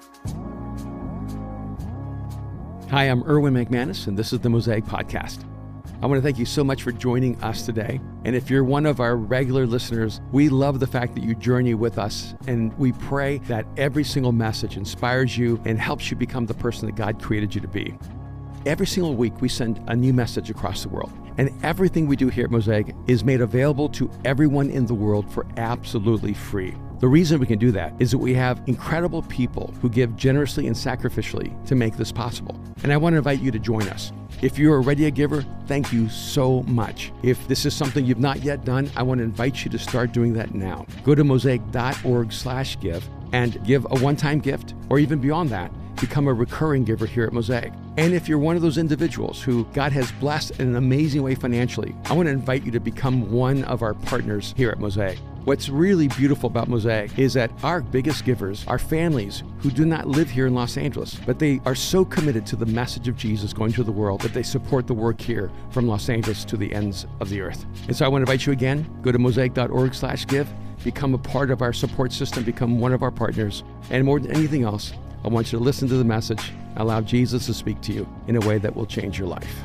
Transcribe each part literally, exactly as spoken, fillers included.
Hi, I'm Erwin McManus, and this is the Mosaic Podcast. I want to thank you so much for joining us today. And if you're one of our regular listeners, we love the fact that you journey with us, and we pray that every single message inspires you and helps you become the person that God created you to be. Every single week, we send a new message across the world, and everything we do here at Mosaic is made available to everyone in the world for absolutely free. The reason we can do that is that we have incredible people who give generously and sacrificially to make this possible. And I want to invite you to join us. If you're already a giver, thank you so much. If this is something you've not yet done, I want to invite you to start doing that now. Go to mosaic.org slash give and give a one-time gift, or even beyond that, become a recurring giver here at Mosaic. And if you're one of those individuals who God has blessed in an amazing way financially, I want to invite you to become one of our partners here at Mosaic. What's really beautiful about Mosaic is that our biggest givers are families who do not live here in Los Angeles, but they are so committed to the message of Jesus going to the world that they support the work here from Los Angeles to the ends of the earth. And so I want to invite you again, go to mosaic.org slash give, become a part of our support system, become one of our partners, and more than anything else, I want you to listen to the message, allow Jesus to speak to you in a way that will change your life.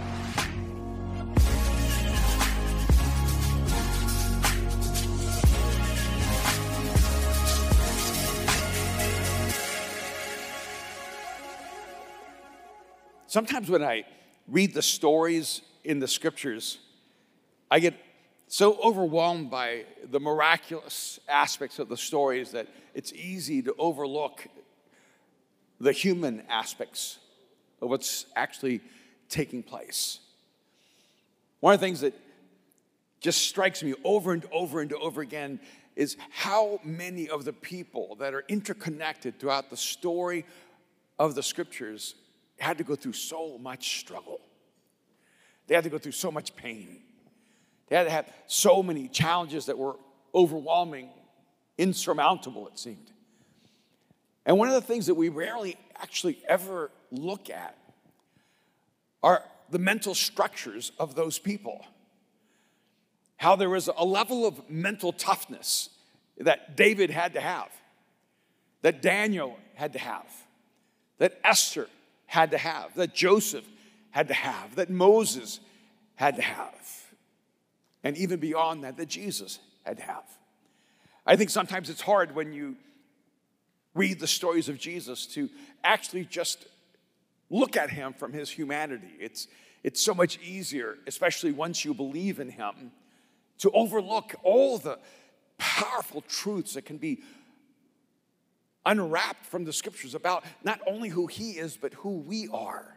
Sometimes when I read the stories in the scriptures, I get so overwhelmed by the miraculous aspects of the stories that it's easy to overlook the human aspects of what's actually taking place. One of the things that just strikes me over and over and over again is how many of the people that are interconnected throughout the story of the scriptures had to go through so much struggle. They had to go through so much pain. They had to have so many challenges that were overwhelming, insurmountable, it seemed. And one of the things that we rarely actually ever look at are the mental structures of those people. How there was a level of mental toughness that David had to have, that Daniel had to have, that Esther had to have, that Joseph had to have, that Moses had to have, and even beyond that, that Jesus had to have. I think sometimes it's hard when you read the stories of Jesus to actually just look at him from his humanity. It's, it's so much easier, especially once you believe in him, to overlook all the powerful truths that can be unwrapped from the scriptures about not only who he is, but who we are.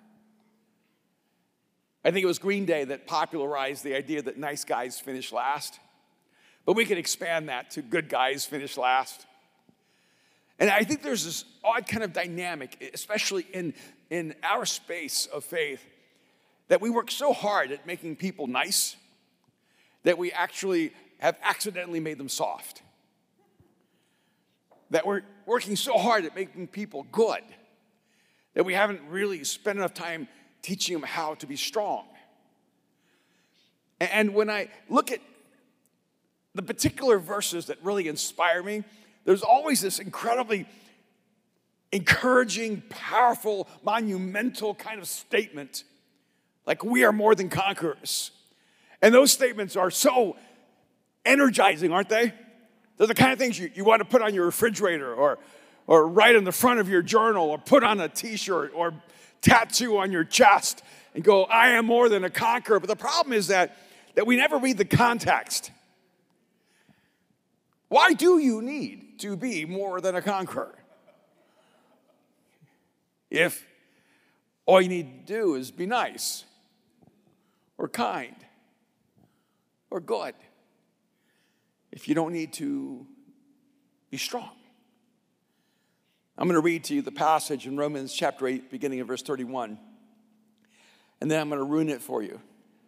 I think it was Green Day that popularized the idea that nice guys finish last, but we could expand that to good guys finish last. And I think there's this odd kind of dynamic, especially in, in our space of faith, that we work so hard at making people nice that we actually have accidentally made them soft. That we're working so hard at making people good that we haven't really spent enough time teaching them how to be strong. And when I look at the particular verses that really inspire me, there's always this incredibly encouraging, powerful, monumental kind of statement, like we are more than conquerors. And those statements are so energizing, aren't they? They're the kind of things you, you want to put on your refrigerator or, or write in the front of your journal or put on a t-shirt or tattoo on your chest and go, I am more than a conqueror. But the problem is that, that we never read the context. Why do you need to be more than a conqueror? If all you need to do is be nice or kind or good. If you don't need to be strong. I'm going to read to you the passage in Romans chapter eight, beginning of verse thirty-one. And then I'm going to ruin it for you.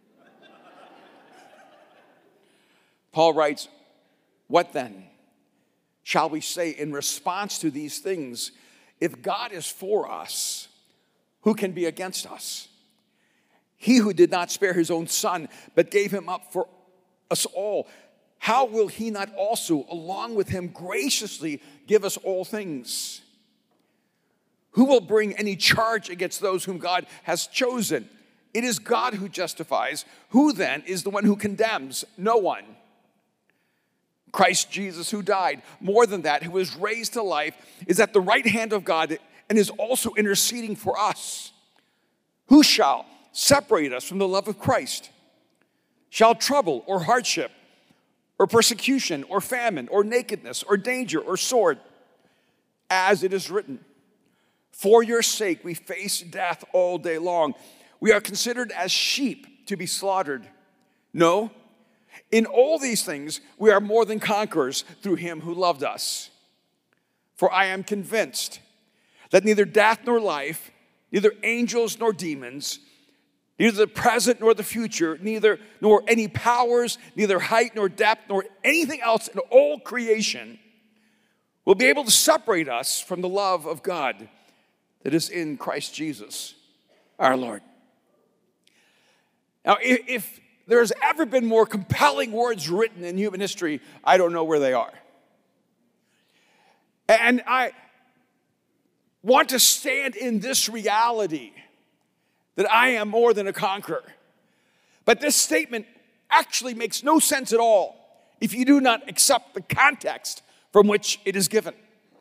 Paul writes, what then shall we say in response to these things? If God is for us, who can be against us? He who did not spare his own son, but gave him up for us all, how will he not also, along with him, graciously give us all things? Who will bring any charge against those whom God has chosen? It is God who justifies. Who then is the one who condemns? No one. Christ Jesus, who died, more than that, who was raised to life, is at the right hand of God and is also interceding for us. Who shall separate us from the love of Christ? Shall trouble or hardship or persecution or famine or nakedness or danger or sword? As it is written, for your sake we face death all day long. We are considered as sheep to be slaughtered. No, in all these things we are more than conquerors through him who loved us. For I am convinced that neither death nor life, neither angels nor demons, neither the present nor the future, neither nor any powers, neither height nor depth, nor anything else in all creation will be able to separate us from the love of God that is in Christ Jesus, our Lord. Now, if, if there's ever been more compelling words written in human history, I don't know where they are. And I want to stand in this reality that I am more than a conqueror. But this statement actually makes no sense at all if you do not accept the context from which it is given.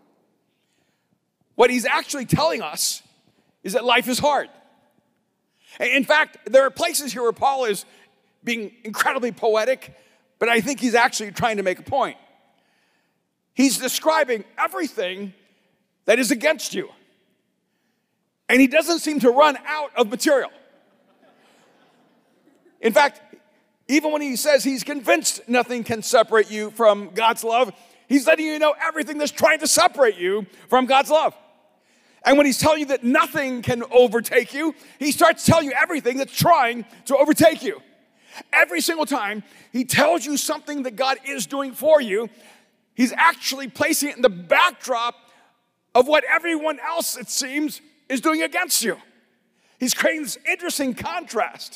What he's actually telling us is that life is hard. In fact, there are places here where Paul is being incredibly poetic, but I think he's actually trying to make a point. He's describing everything that is against you. And he doesn't seem to run out of material. In fact, even when he says he's convinced nothing can separate you from God's love, he's letting you know everything that's trying to separate you from God's love. And when he's telling you that nothing can overtake you, he starts telling you everything that's trying to overtake you. Every single time he tells you something that God is doing for you, he's actually placing it in the backdrop of what everyone else, it seems, is doing against you. He's creating this interesting contrast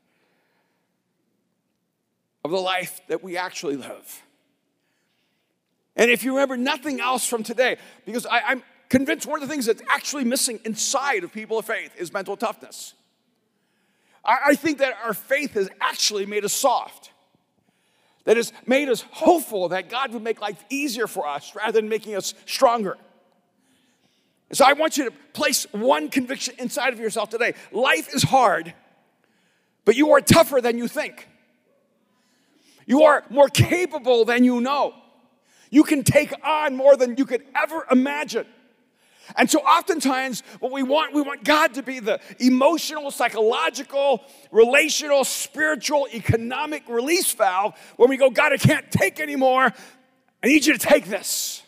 of the life that we actually live. And if you remember nothing else from today, because I, I'm convinced one of the things that's actually missing inside of people of faith is mental toughness. I, I think that our faith has actually made us soft. That has made us hopeful that God would make life easier for us rather than making us stronger. So I want you to place one conviction inside of yourself today. Life is hard, but you are tougher than you think. You are more capable than you know. You can take on more than you could ever imagine. And so oftentimes what we want, we want God to be the emotional, psychological, relational, spiritual, economic release valve when we go, God, I can't take anymore. I need you to take this.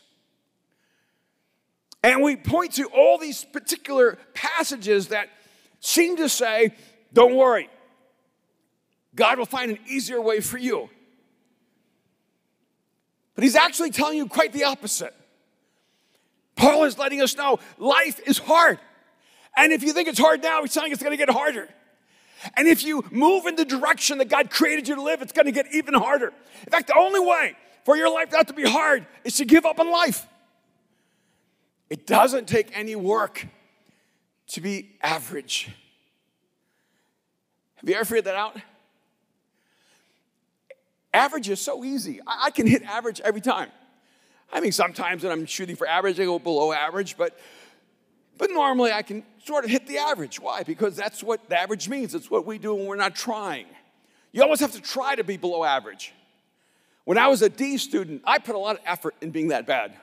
And we point to all these particular passages that seem to say, don't worry. God will find an easier way for you. But he's actually telling you quite the opposite. Paul is letting us know life is hard. And if you think it's hard now, he's telling you it's going to get harder. And if you move in the direction that God created you to live, it's going to get even harder. In fact, the only way for your life not to be hard is to give up on life. It doesn't take any work to be average. Have you ever figured that out? Average is so easy. I, I can hit average every time. I mean, sometimes when I'm shooting for average, I go below average, but, but normally I can sort of hit the average. Why? Because that's what the average means. It's what we do when we're not trying. You always have to try to be below average. When I was a D student, I put a lot of effort in being that bad.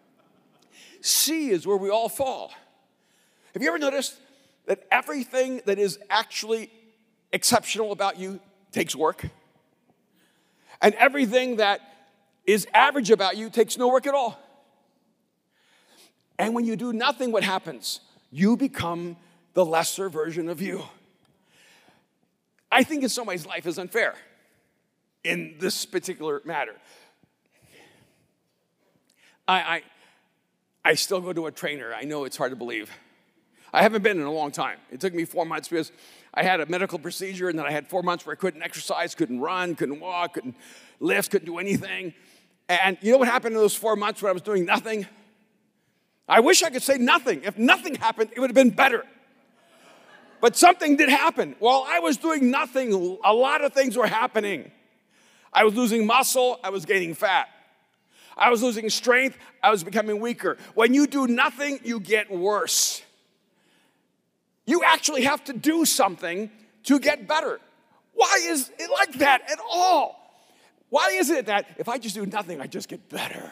C is where we all fall. Have you ever noticed that everything that is actually exceptional about you takes work? And everything that is average about you takes no work at all. And when you do nothing, what happens? You become the lesser version of you. I think in some ways life is unfair in this particular matter. I, I, I still go to a trainer. I know it's hard to believe. I haven't been in a long time. It took me four months because I had a medical procedure, and then I had four months where I couldn't exercise, couldn't run, couldn't walk, couldn't lift, couldn't do anything. And you know what happened in those four months when I was doing nothing? I wish I could say nothing. If nothing happened, it would have been better. But something did happen. While I was doing nothing, a lot of things were happening. I was losing muscle, I was gaining fat. I was losing strength, I was becoming weaker. When you do nothing, you get worse. You actually have to do something to get better. Why is it like that at all? Why is it that if I just do nothing, I just get better?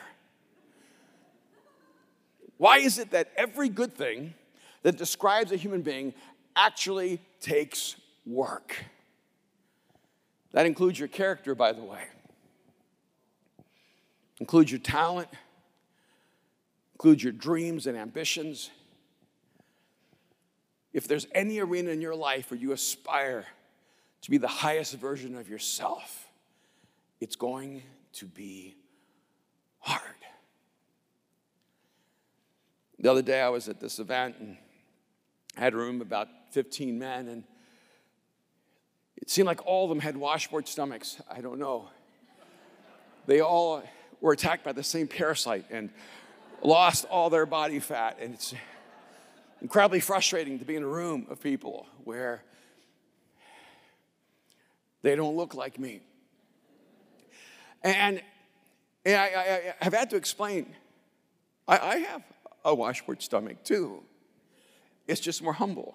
Why is it that every good thing that describes a human being actually takes work? That includes your character, by the way. Includes your talent. Includes your dreams and ambitions. If there's any arena in your life where you aspire to be the highest version of yourself, it's going to be hard. The other day I was at this event and I had a room of about fifteen men, and it seemed like all of them had washboard stomachs. I don't know. They all were attacked by the same parasite and lost all their body fat. And it's incredibly frustrating to be in a room of people where they don't look like me. And, and I, I, I have had to explain, I, I have a washboard stomach too. It's just more humble.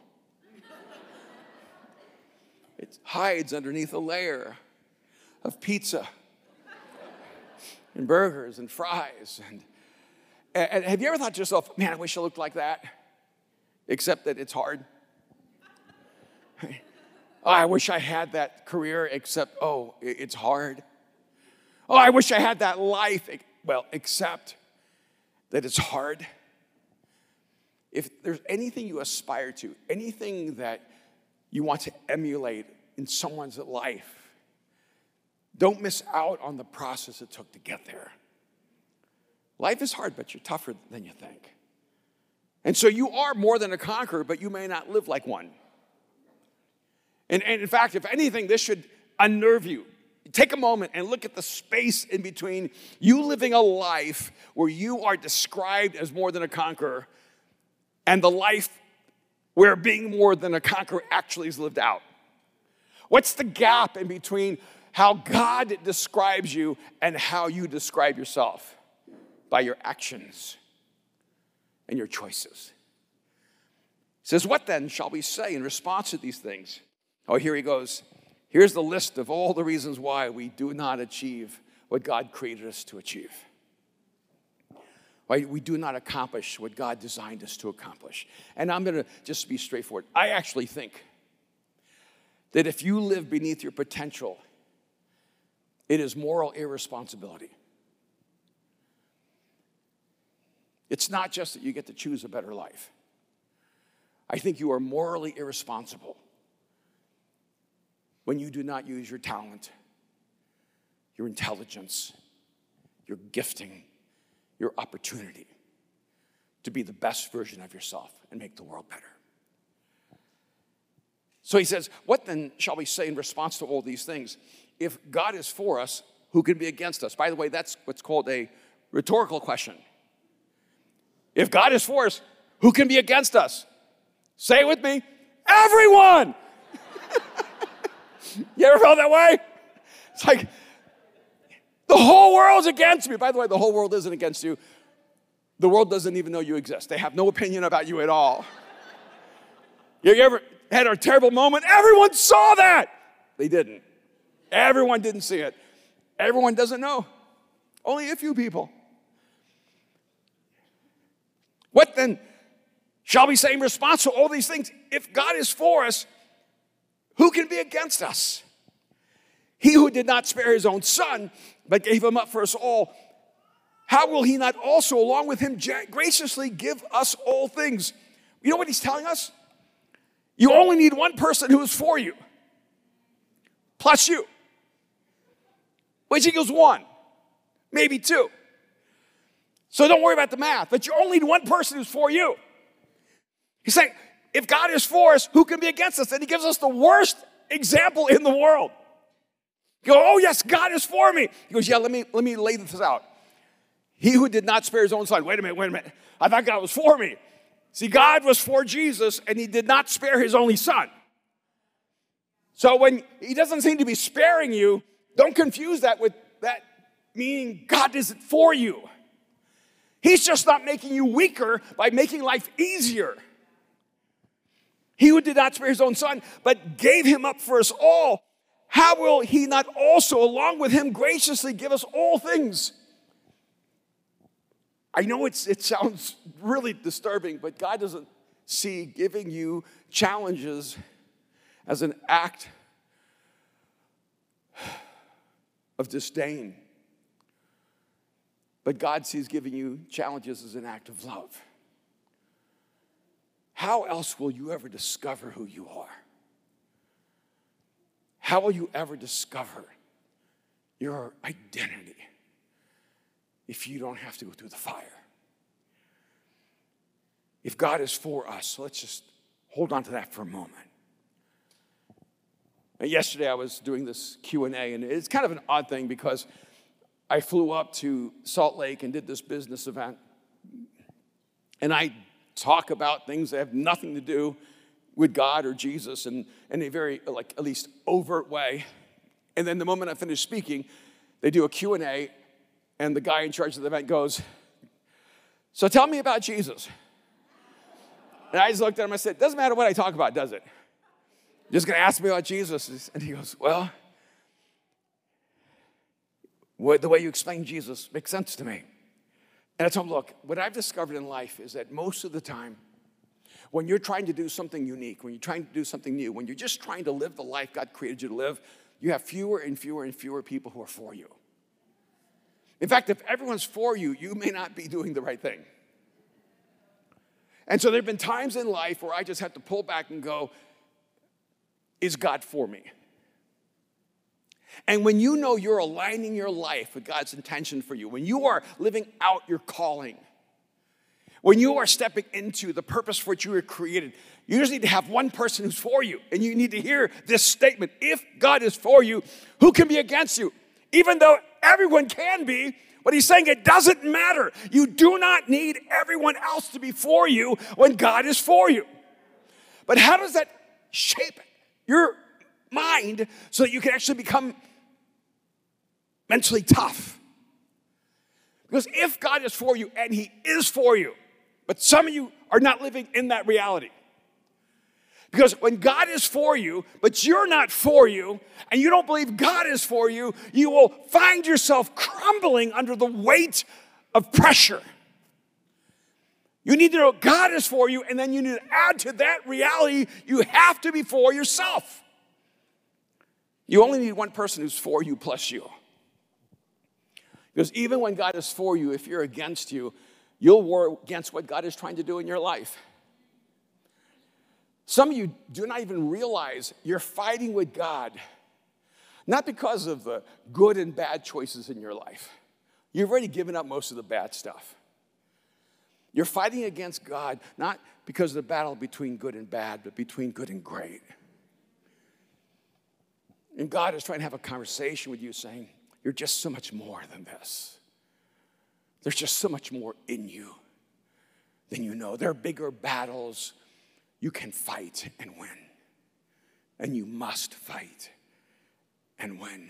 It hides underneath a layer of pizza and burgers and fries. And, and have you ever thought to yourself, man, I wish I looked like that, except that it's hard? Oh, I wish I had that career, except, oh, it's hard. Oh, I wish I had that life, well, except that it's hard. If there's anything you aspire to, anything that you want to emulate in someone's life, don't miss out on the process it took to get there. Life is hard, but you're tougher than you think. And so you are more than a conqueror, but you may not live like one. And, and in fact, if anything, this should unnerve you. Take a moment and look at the space in between you living a life where you are described as more than a conqueror and the life where being more than a conqueror actually is lived out. What's the gap in between how God describes you and how you describe yourself? By your actions and your choices. He says, what then shall we say in response to these things? Oh, here he goes. Here's the list of all the reasons why we do not achieve what God created us to achieve. Why we do not accomplish what God designed us to accomplish. And I'm going to just be straightforward. I actually think that if you live beneath your potential, it is moral irresponsibility. It's not just that you get to choose a better life. I think you are morally irresponsible when you do not use your talent, your intelligence, your gifting, your opportunity to be the best version of yourself and make the world better. So he says, what then shall we say in response to all these things? If God is for us, who can be against us? By the way, that's what's called a rhetorical question. If God is for us, who can be against us? Say it with me, everyone! You ever felt that way? It's like, the whole world's against me. By the way, the whole world isn't against you. The world doesn't even know you exist. They have no opinion about you at all. You ever had a terrible moment? Everyone saw that. They didn't. Everyone didn't see it. Everyone doesn't know. Only a few people. What then shall we say in response to all these things? If God is for us, who can be against us? He who did not spare his own son, but gave him up for us all, how will he not also, along with him, graciously give us all things? You know what he's telling us? You only need one person who is for you, plus you, which equals one, maybe two. So don't worry about the math, but you only need one person who's for you. He's saying, if God is for us, who can be against us? And he gives us the worst example in the world. You go, oh yes, God is for me. He goes, yeah, let me, let me lay this out. He who did not spare his own son. Wait a minute, wait a minute. I thought God was for me. See, God was for Jesus, and he did not spare his only son. So when he doesn't seem to be sparing you, don't confuse that with that meaning God isn't for you. He's just not making you weaker by making life easier. He who did not spare his own son, but gave him up for us all, how will he not also, along with him, graciously give us all things? I know it's, it sounds really disturbing, but God doesn't see giving you challenges as an act of disdain. But God sees giving you challenges as an act of love. How else will you ever discover who you are? How will you ever discover your identity if you don't have to go through the fire? If God is for us, so let's just hold on to that for a moment. Now, yesterday I was doing this Q and A, and it's kind of an odd thing because I flew up to Salt Lake and did this business event. And I talk about things that have nothing to do with God or Jesus in, in a very, like, at least overt way. And then the moment I finish speaking, they do a Q and A, and the guy in charge of the event goes, so tell me about Jesus. And I just looked at him and I said, doesn't matter what I talk about, does it? You're just going to ask me about Jesus? And he goes, well, what, the way you explain Jesus makes sense to me. And I told him, look, what I've discovered in life is that most of the time, when you're trying to do something unique, when you're trying to do something new, when you're just trying to live the life God created you to live, you have fewer and fewer and fewer people who are for you. In fact, if everyone's for you, you may not be doing the right thing. And so there have been times in life where I just have to pull back and go, is God for me? And when you know you're aligning your life with God's intention for you, when you are living out your calling, when you are stepping into the purpose for which you were created, you just need to have one person who's for you. And you need to hear this statement: if God is for you, who can be against you? Even though everyone can be, but he's saying it doesn't matter. You do not need everyone else to be for you when God is for you. But how does that shape your mind so that you can actually become mentally tough? Because if God is for you, and he is for you, but some of you are not living in that reality. Because when God is for you, but you're not for you, and you don't believe God is for you, you will find yourself crumbling under the weight of pressure. You need to know God is for you, and then you need to add to that reality, you have to be for yourself. You only need one person who's for you plus you. Because even when God is for you, if you're against you, you'll war against what God is trying to do in your life. Some of you do not even realize you're fighting with God, not because of the good and bad choices in your life. You've already given up most of the bad stuff. You're fighting against God, not because of the battle between good and bad, but between good and great. And God is trying to have a conversation with you saying, you're just so much more than this. There's just so much more in you than you know. There are bigger battles you can fight and win. And you must fight and win.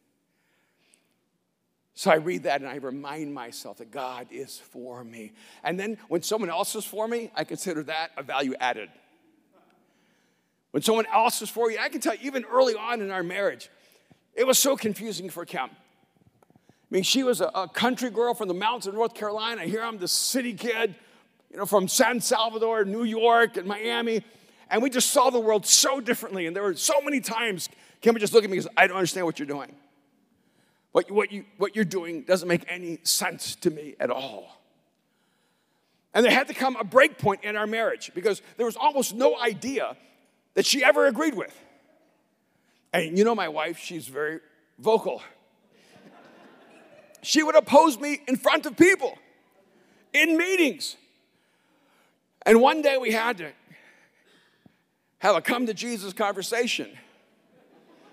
So I read that and I remind myself that God is for me. And then when someone else is for me, I consider that a value added. When someone else is for you, I can tell you, even early on in our marriage, it was so confusing for Kim. I mean, she was a, a country girl from the mountains of North Carolina. Here I'm the city kid, you know, from San Salvador, New York, and Miami. And we just saw the world so differently. And there were so many times Kim would just look at me and say, I don't understand what you're doing. What, what, you, what you're doing doesn't make any sense to me at all. And there had to come a break point in our marriage because there was almost no idea that she ever agreed with. And you know my wife, she's very vocal. She would oppose me in front of people, in meetings. And one day we had to have a come to Jesus conversation.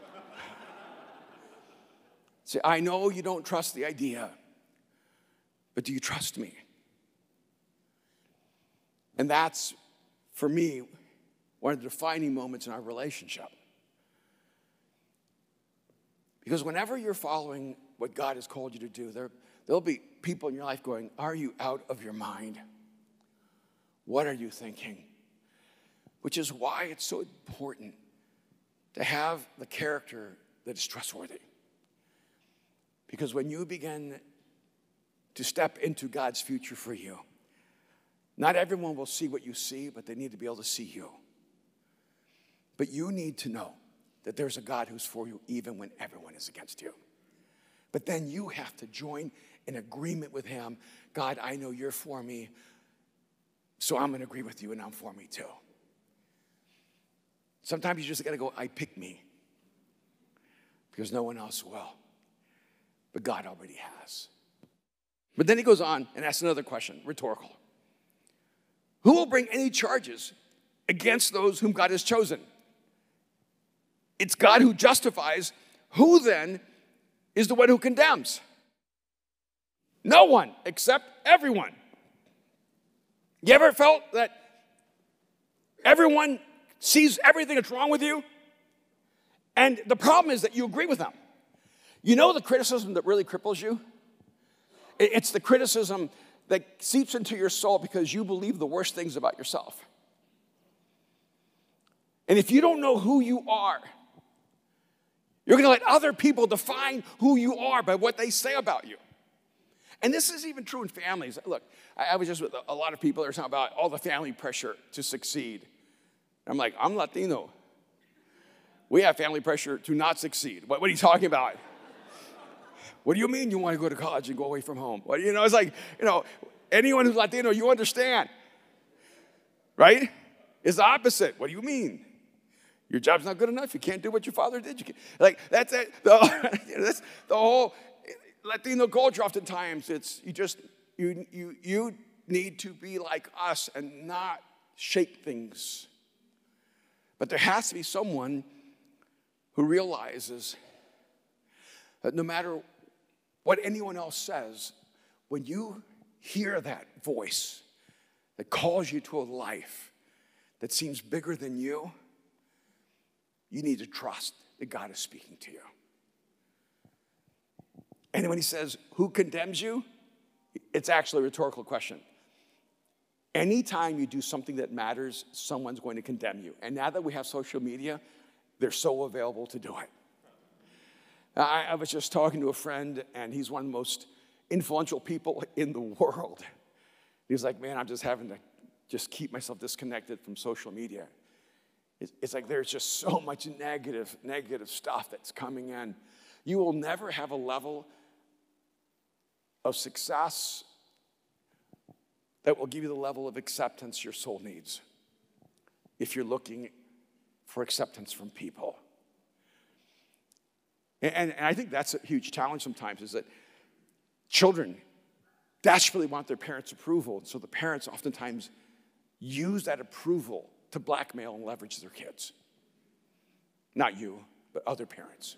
See, I know you don't trust the idea, but do you trust me? And that's, for me, one of the defining moments in our relationship. Because whenever you're following what God has called you to do, there, there'll be people in your life going, are you out of your mind? What are you thinking? Which is why it's so important to have the character that is trustworthy. Because when you begin to step into God's future for you, not everyone will see what you see, but they need to be able to see you. But you need to know that there's a God who's for you even when everyone is against you. But then you have to join in agreement with him. God, I know you're for me, so I'm going to agree with you, and I'm for me too. Sometimes you just got to go, I pick me, because no one else will. But God already has. But then he goes on and asks another question, rhetorical. Who will bring any charges against those whom God has chosen? It's God who justifies. Who then is the one who condemns? No one except everyone. You ever felt that everyone sees everything that's wrong with you? And the problem is that you agree with them. You know the criticism that really cripples you? It's the criticism that seeps into your soul because you believe the worst things about yourself. And if you don't know who you are, you're going to let other people define who you are by what they say about you. And this is even true in families. Look, I was just with a lot of people that are talking about all the family pressure to succeed. I'm like, I'm Latino. We have family pressure to not succeed. What, what are you talking about? What do you mean you want to go to college and go away from home? What, you know, it's like, you know, anyone who's Latino, you understand, right? It's the opposite. What do you mean? Your job's not good enough. You can't do what your father did. You can't. Like, that's it. The, that's the whole Latino culture oftentimes. It's, you just, you, you, you need to be like us and not shake things. But there has to be someone who realizes that no matter what anyone else says, when you hear that voice that calls you to a life that seems bigger than you, you need to trust that God is speaking to you. And when he says, who condemns you? It's actually a rhetorical question. Anytime you do something that matters, someone's going to condemn you. And now that we have social media, they're so available to do it. I, I was just talking to a friend, and he's one of the most influential people in the world. He's like, man, I'm just having to just keep myself disconnected from social media. It's, it's like there's just so much negative, negative stuff that's coming in. You will never have a level of success that will give you the level of acceptance your soul needs if you're looking for acceptance from people. And, and I think that's a huge challenge sometimes, is that children desperately want their parents' approval, and so the parents oftentimes use that approval to blackmail and leverage their kids. Not you, but other parents.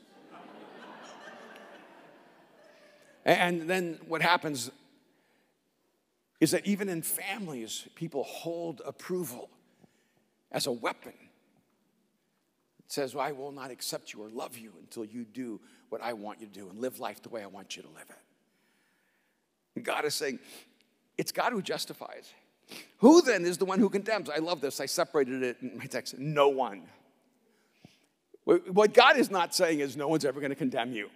And then what happens is that even in families, people hold approval as a weapon. It says, well, I will not accept you or love you until you do what I want you to do and live life the way I want you to live it. And God is saying, it's God who justifies. Who then is the one who condemns? I love this. I separated it in my text. No one. What God is not saying is no one's ever going to condemn you.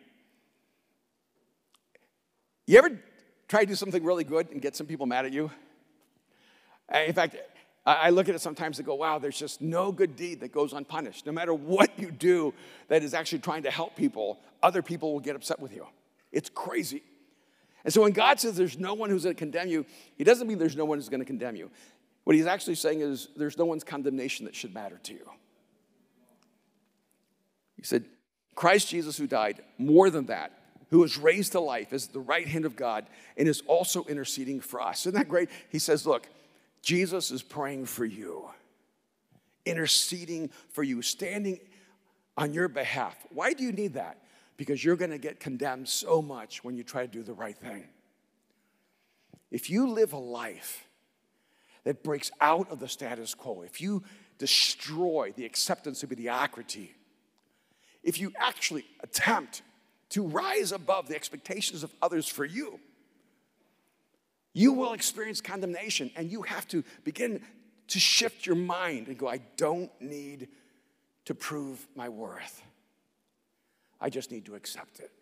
You ever try to do something really good and get some people mad at you? In fact, I look at it sometimes and go, wow, there's just no good deed that goes unpunished. No matter what you do that is actually trying to help people, other people will get upset with you. It's crazy. And so when God says there's no one who's going to condemn you, he doesn't mean there's no one who's going to condemn you. What he's actually saying is there's no one's condemnation that should matter to you. He said, Christ Jesus who died, more than that, who was raised to life, is at the right hand of God and is also interceding for us. Isn't that great? He says, look, Jesus is praying for you, interceding for you, standing on your behalf. Why do you need that? Because you're going to get condemned so much when you try to do the right thing. if you live a life that breaks out of the status quo, if you destroy the acceptance of mediocrity, if you actually attempt to rise above the expectations of others for you, you will experience condemnation, and you have to begin to shift your mind and go, I don't need to prove my worth. I just need to accept it.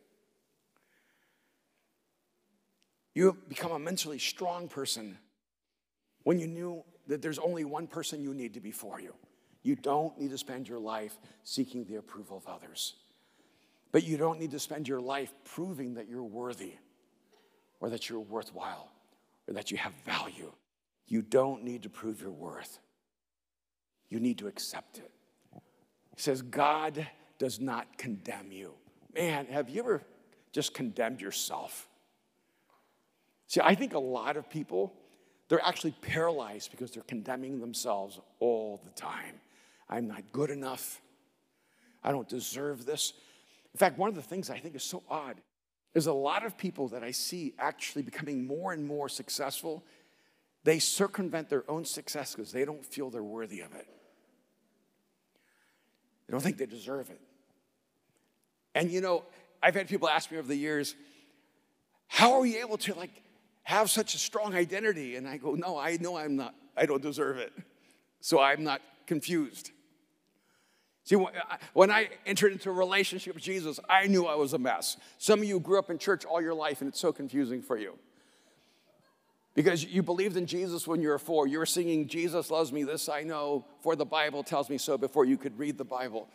You become a mentally strong person when you knew that there's only one person you need to be for you. You don't need to spend your life seeking the approval of others. But you don't need to spend your life proving that you're worthy or that you're worthwhile or that you have value. You don't need to prove your worth. You need to accept it. He says, God does not condemn you. Man, have you ever just condemned yourself? See, I think a lot of people, they're actually paralyzed because they're condemning themselves all the time. I'm not good enough. I don't deserve this. In fact, one of the things I think is so odd is a lot of people that I see actually becoming more and more successful, they circumvent their own success because they don't feel they're worthy of it. They don't think they deserve it. And you know, I've had people ask me over the years, how are we able to like have such a strong identity? And I go, no, I know I'm not, I don't deserve it. So I'm not confused. See, when I entered into a relationship with Jesus, I knew I was a mess. Some of you grew up in church all your life, and it's so confusing for you. Because you believed in Jesus when you were four. You were singing, Jesus loves me, this I know, for the Bible tells me so, before you could read the Bible.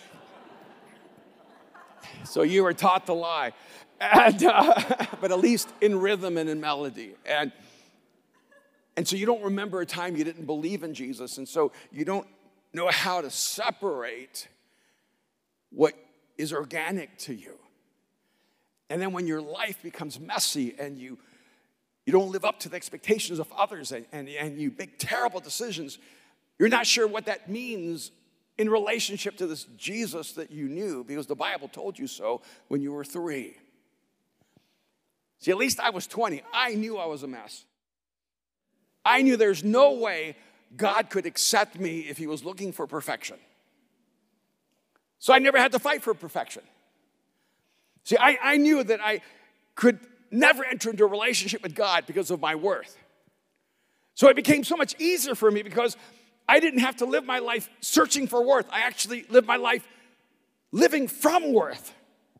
So you were taught to lie, and, uh, but at least in rhythm and in melody. And, and so you don't remember a time you didn't believe in Jesus, and so you don't know how to separate what is organic to you. And then when your life becomes messy and you You don't live up to the expectations of others, and, and, and you make terrible decisions, you're not sure what that means in relationship to this Jesus that you knew, because the Bible told you so when you were three. See, at least I was twenty. I knew I was a mess. I knew there's no way God could accept me if he was looking for perfection. So I never had to fight for perfection. See, I, I knew that I could never enter into a relationship with God because of my worth. So it became so much easier for me because I didn't have to live my life searching for worth. I actually lived my life living from worth.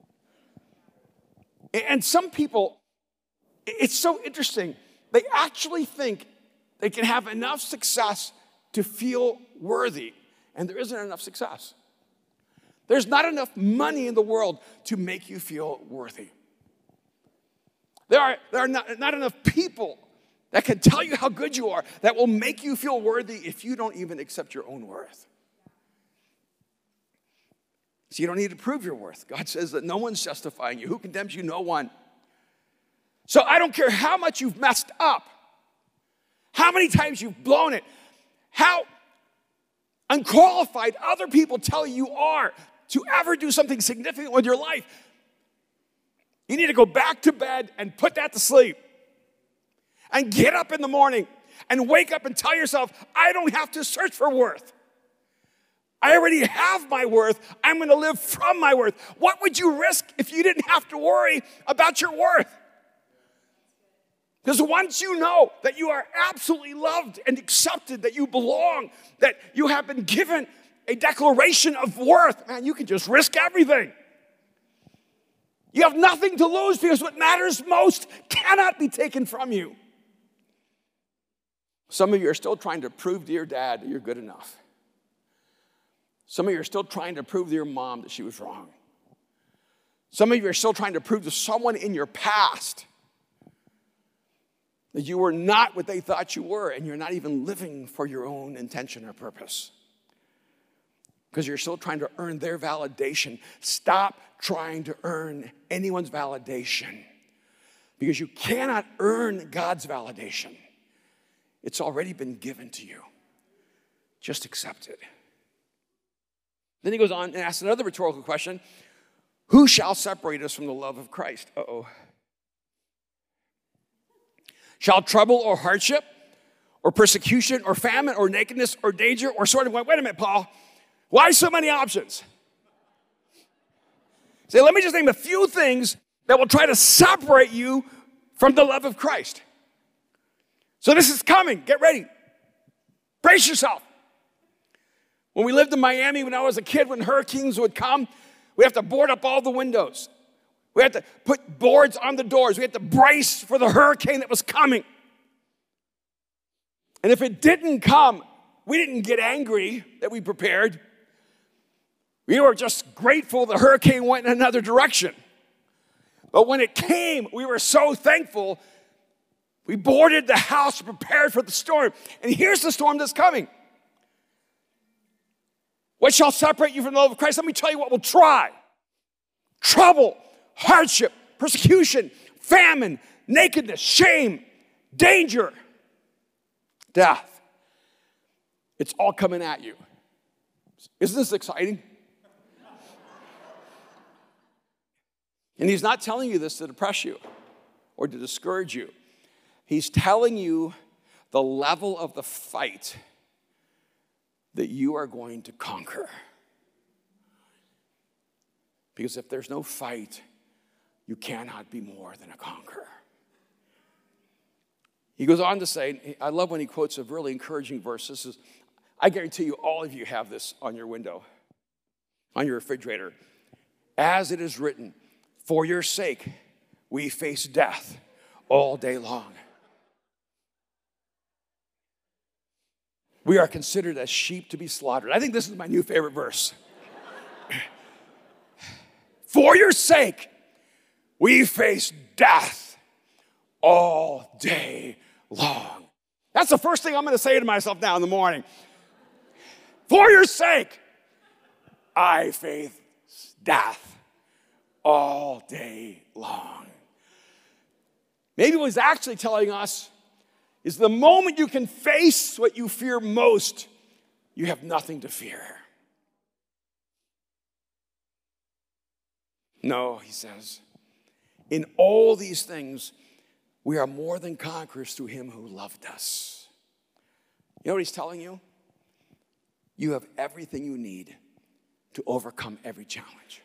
And some people, it's so interesting, they actually think they can have enough success to feel worthy, and there isn't enough success. There's not enough money in the world to make you feel worthy. There are, there are not, not enough people that can tell you how good you are that will make you feel worthy if you don't even accept your own worth. So you don't need to prove your worth. God says that no one's justifying you. Who condemns you? No one. So I don't care how much you've messed up, how many times you've blown it, how unqualified other people tell you are to ever do something significant with your life. You need to go back to bed and put that to sleep. And get up in the morning and wake up and tell yourself, I don't have to search for worth. I already have my worth. I'm going to live from my worth. What would you risk if you didn't have to worry about your worth? Because once you know that you are absolutely loved and accepted, that you belong, that you have been given a declaration of worth, man, you can just risk everything. You have nothing to lose because what matters most cannot be taken from you. Some of you are still trying to prove to your dad that you're good enough. Some of you are still trying to prove to your mom that she was wrong. Some of you are still trying to prove to someone in your past that you were not what they thought you were, and you're not even living for your own intention or purpose. Because you're still trying to earn their validation. Stop trying to earn anyone's validation. Because you cannot earn God's validation. It's already been given to you. Just accept it. Then he goes on and asks another rhetorical question. Who shall separate us from the love of Christ? Uh-oh. Shall trouble or hardship or persecution or famine or nakedness or danger or sword? Wait a minute, Paul. Why so many options? Say, let me just name a few things that will try to separate you from the love of Christ. So this is coming. Get ready. Brace yourself. When we lived in Miami when I was a kid, when hurricanes would come, we have to board up all the windows. We had to put boards on the doors. We had to brace for the hurricane that was coming. And if it didn't come, we didn't get angry that we prepared. We were just grateful the hurricane went in another direction. But when it came, we were so thankful. We boarded the house, prepared for the storm. And here's the storm that's coming. What shall separate you from the love of Christ? Let me tell you what we'll try. Trouble, hardship, persecution, famine, nakedness, shame, danger, death. It's all coming at you. Isn't this exciting? And he's not telling you this to depress you or to discourage you. He's telling you the level of the fight that you are going to conquer. Because if there's no fight, you cannot be more than a conqueror. He goes on to say, I love when he quotes a really encouraging verse. This is, I guarantee you, all of you have this on your window, on your refrigerator. As it is written, for your sake, we face death all day long. We are considered as sheep to be slaughtered. I think this is my new favorite verse. For your sake, we face death all day long. That's the first thing I'm going to say to myself now in the morning. For your sake, I face death all day long. Maybe what he's actually telling us is the moment you can face what you fear most, you have nothing to fear. No, he says, in all these things, we are more than conquerors through him who loved us. You know what he's telling you? You have everything you need to overcome every challenge.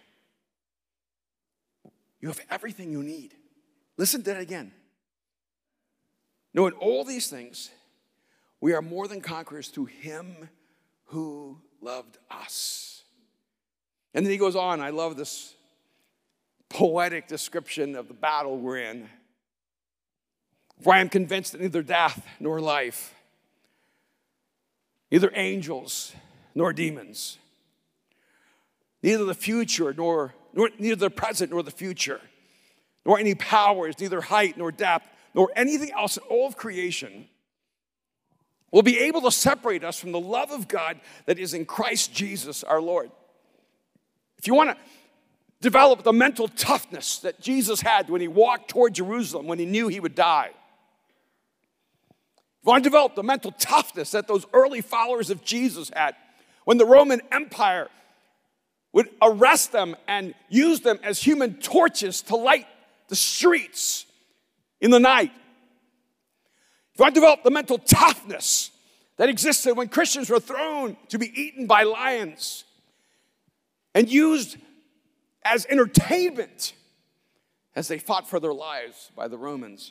You have everything you need. Listen to that again. No, in all these things, we are more than conquerors through him who loved us. And then he goes on. I love this poetic description of the battle we're in. For I am convinced that neither death nor life, neither angels nor demons, neither the future nor, nor neither the present nor the future, nor any powers, neither height nor depth, nor anything else in all of creation will be able to separate us from the love of God that is in Christ Jesus our Lord. If you want to develop the mental toughness that Jesus had when he walked toward Jerusalem, when he knew he would die, if you want to develop the mental toughness that those early followers of Jesus had, when the Roman Empire would arrest them and use them as human torches to light the streets in the night. If you want to develop the mental toughness that existed when Christians were thrown to be eaten by lions and used as entertainment as they fought for their lives by the Romans,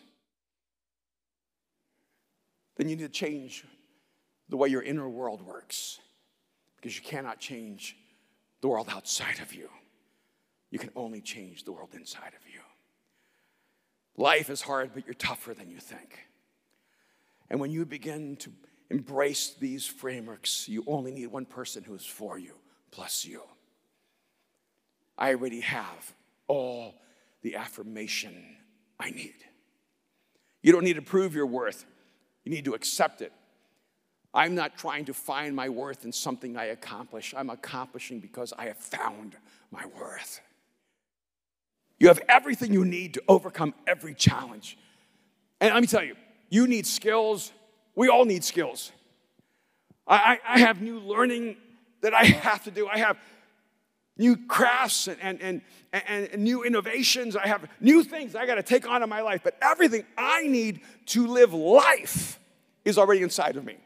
then you need to change the way your inner world works, because you cannot change the world outside of you. You can only change the world inside of you. Life is hard, but you're tougher than you think. And when you begin to embrace these frameworks, you only need one person who is for you, plus you. I already have all the affirmation I need. You don't need to prove your worth. You need to accept it. I'm not trying to find my worth in something I accomplish. I'm accomplishing because I have found my worth. You have everything you need to overcome every challenge. And let me tell you, you need skills. We all need skills. I, I, I have new learning that I have to do. I have new crafts and, and, and, and, and new innovations. I have new things I got to take on in my life. But everything I need to live life is already inside of me.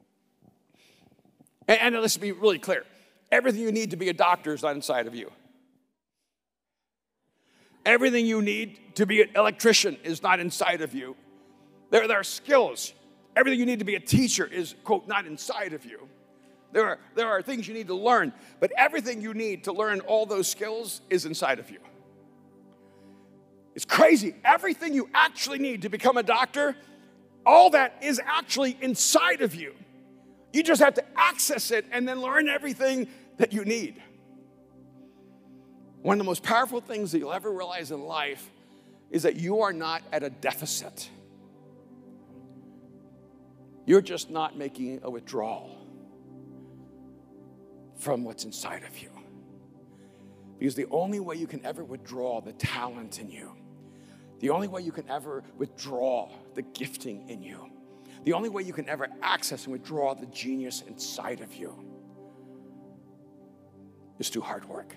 And, and let's be really clear. Everything you need to be a doctor is not inside of you. Everything you need to be an electrician is not inside of you. There, there are skills. Everything you need to be a teacher is, quote, not inside of you. There are, there are things you need to learn, but everything you need to learn all those skills is inside of you. It's crazy. Everything you actually need to become a doctor, all that is actually inside of you. You just have to access it and then learn everything that you need. One of the most powerful things that you'll ever realize in life is that you are not at a deficit. You're just not making a withdrawal from what's inside of you. Because the only way you can ever withdraw the talent in you, the only way you can ever withdraw the gifting in you, the only way you can ever access and withdraw the genius inside of you is through hard work.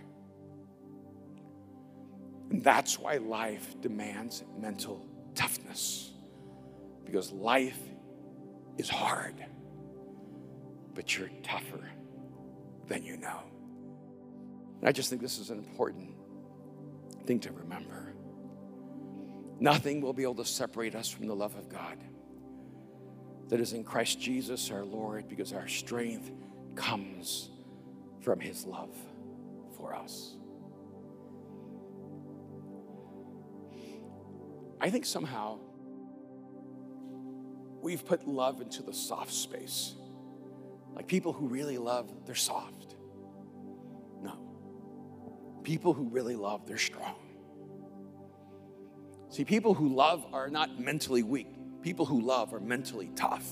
And that's why life demands mental toughness. Because life is hard, but you're tougher than you know. And I just think this is an important thing to remember. Nothing will be able to separate us from the love of God that is in Christ Jesus our Lord, because our strength comes from his love for us. I think somehow we've put love into the soft space. Like people who really love, they're soft. No. People who really love, they're strong. See, people who love are not mentally weak. People who love are mentally tough.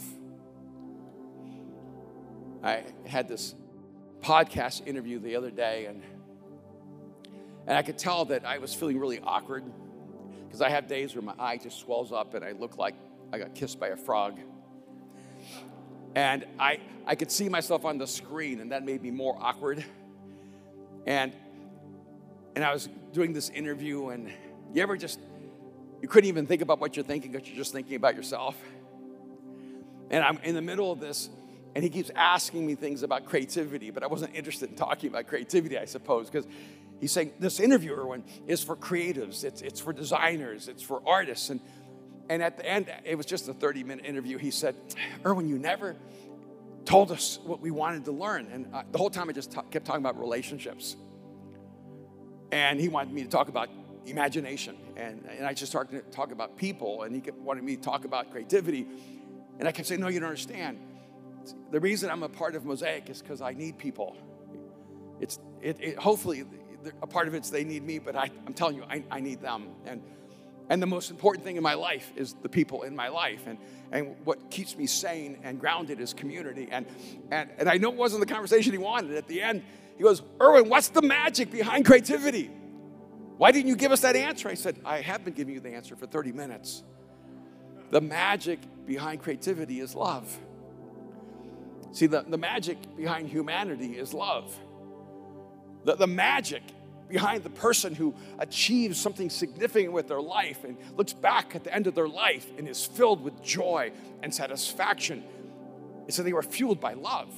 I had this podcast interview the other day, and, and I could tell that I was feeling really awkward, because I have days where my eye just swells up and I look like I got kissed by a frog. And I, I could see myself on the screen, and that made me more awkward. And, and I was doing this interview, and you ever just, you couldn't even think about what you're thinking because you're just thinking about yourself. And I'm in the middle of this, and he keeps asking me things about creativity, but I wasn't interested in talking about creativity, I suppose, because he's saying, this interview, Erwin, is for creatives. It's, it's for designers. It's for artists. And, and at the end, it was just a thirty-minute interview. He said, Erwin, you never told us what we wanted to learn. And uh, the whole time I just ta- kept talking about relationships. And he wanted me to talk about imagination. And, and I just started to talk about people. And he kept wanting me to talk about creativity. And I kept saying, no, you don't understand. The reason I'm a part of Mosaic is because I need people. It's it, it hopefully a part of it's they need me, but I, I'm telling you, I, I need them. And and the most important thing in my life is the people in my life. And and what keeps me sane and grounded is community. And and and I know it wasn't the conversation he wanted. At the end, he goes, Erwin, what's the magic behind creativity? Why didn't you give us that answer? I said, I have been giving you the answer for thirty minutes. The magic behind creativity is love. See, the, the magic behind humanity is love. The, the magic behind the person who achieves something significant with their life and looks back at the end of their life and is filled with joy and satisfaction is that they were fueled by love.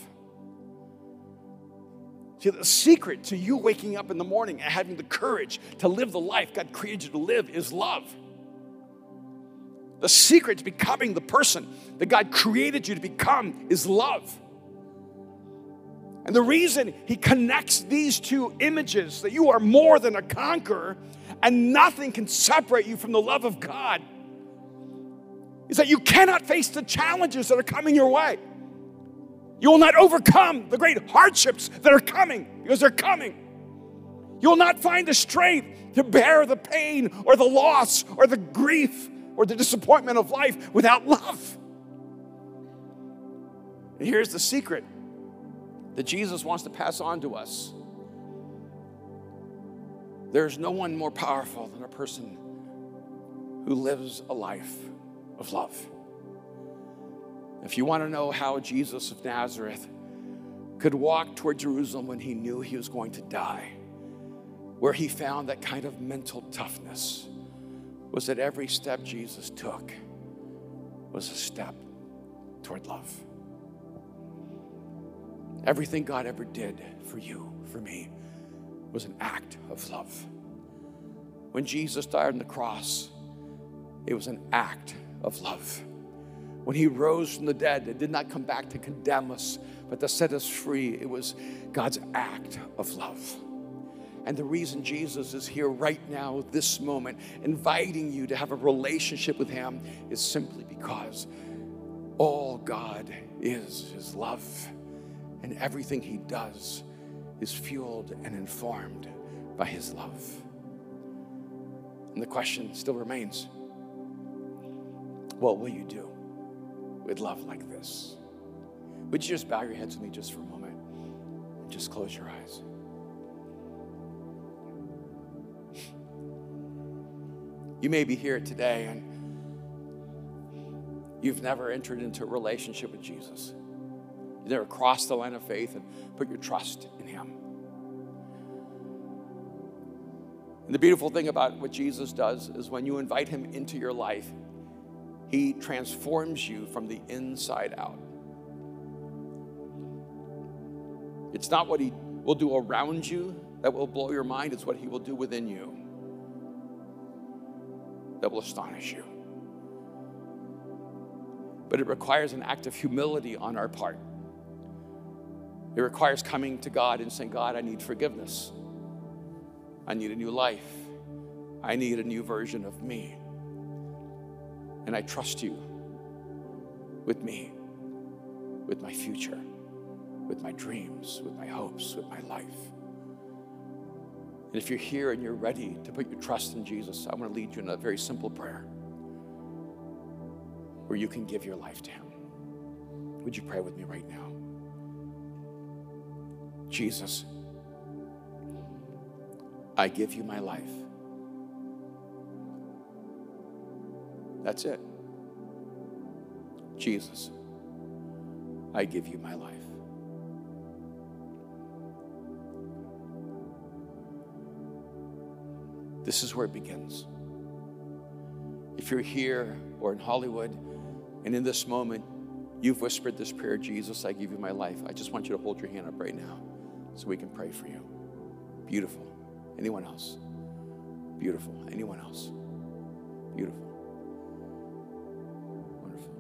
See, the secret to you waking up in the morning and having the courage to live the life God created you to live is love. The secret to becoming the person that God created you to become is love. And the reason he connects these two images, that you are more than a conqueror and nothing can separate you from the love of God, is that you cannot face the challenges that are coming your way. You will not overcome the great hardships that are coming, because they're coming. You will not find the strength to bear the pain or the loss or the grief or the disappointment of life without love. And here's the secret that Jesus wants to pass on to us. There's no one more powerful than a person who lives a life of love. If you want to know how Jesus of Nazareth could walk toward Jerusalem when he knew he was going to die, where he found that kind of mental toughness was that every step Jesus took was a step toward love. Everything God ever did for you, for me, was an act of love. When Jesus died on the cross, it was an act of love. When he rose from the dead, it did not come back to condemn us, but to set us free. It was God's act of love. And the reason Jesus is here right now, this moment, inviting you to have a relationship with him is simply because all God is is love. And everything he does is fueled and informed by his love. And the question still remains, what will you do with love like this? Would you just bow your heads with me just for a moment and just close your eyes? You may be here today and you've never entered into a relationship with Jesus. You've never crossed the line of faith and put your trust in him. And the beautiful thing about what Jesus does is when you invite him into your life, he transforms you from the inside out. It's not what he will do around you that will blow your mind, it's what he will do within you that will astonish you. But it requires an act of humility on our part. It requires coming to God and saying, God, I need forgiveness. I need a new life. I need a new version of me. And I trust you with me, with my future, with my dreams, with my hopes, with my life. And if you're here and you're ready to put your trust in Jesus, I want to lead you in a very simple prayer where you can give your life to him. Would you pray with me right now? Jesus, I give you my life. That's it. Jesus, I give you my life. This is where it begins. If you're here or in Hollywood, and in this moment, you've whispered this prayer, Jesus, I give you my life. I just want you to hold your hand up right now so we can pray for you. Beautiful. Anyone else? Beautiful. Anyone else? Beautiful. Wonderful.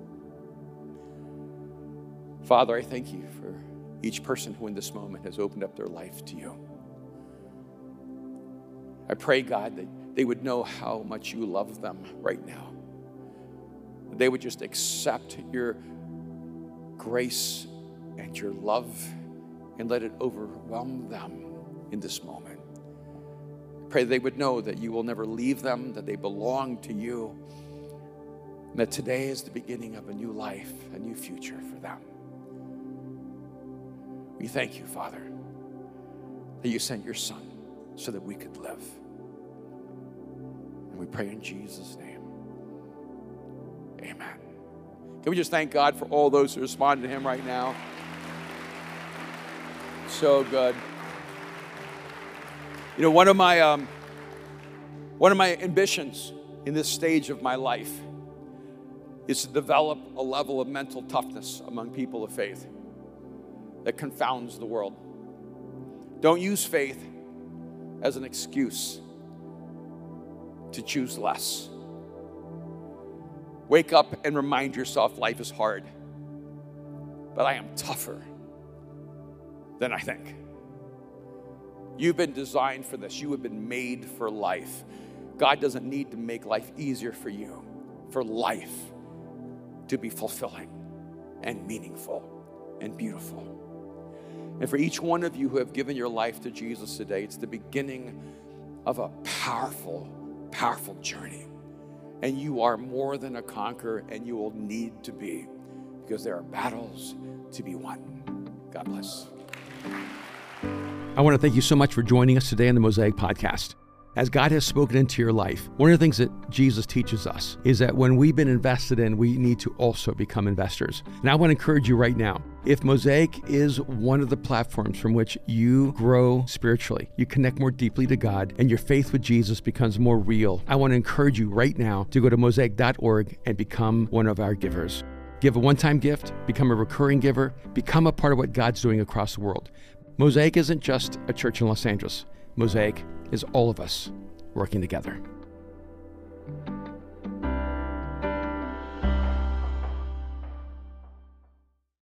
Father, I thank you for each person who in this moment has opened up their life to you. I pray, God, that they would know how much you love them right now. They would just accept your grace and your love and let it overwhelm them in this moment. I pray they would know that you will never leave them, that they belong to you, and that today is the beginning of a new life, a new future for them. We thank you, Father, that you sent your Son so that we could live. And we pray in Jesus' name. Amen. Can we just thank God for all those who responded to him right now? So good. You know, one of my um, one of my ambitions in this stage of my life is to develop a level of mental toughness among people of faith that confounds the world. Don't use faith as an excuse to choose less. Wake up and remind yourself life is hard, but I am tougher than I think. You've been designed for this. You have been made for life. God doesn't need to make life easier for you, for life to be fulfilling and meaningful and beautiful. And for each one of you who have given your life to Jesus today, it's the beginning of a powerful, powerful journey. And you are more than a conqueror, and you will need to be, because there are battles to be won. God bless. I want to thank you so much for joining us today on the Mosaic Podcast. As God has spoken into your life, one of the things that Jesus teaches us is that when we've been invested in, we need to also become investors. And I want to encourage you right now, If Mosaic is one of the platforms from which you grow spiritually, you connect more deeply to God, and your faith with Jesus becomes more real, I want to encourage you right now to go to mosaic dot org and become one of our givers. Give a one-time gift, become a recurring giver, become a part of what God's doing across the world. Mosaic isn't just a church in Los Angeles. Mosaic is all of us working together.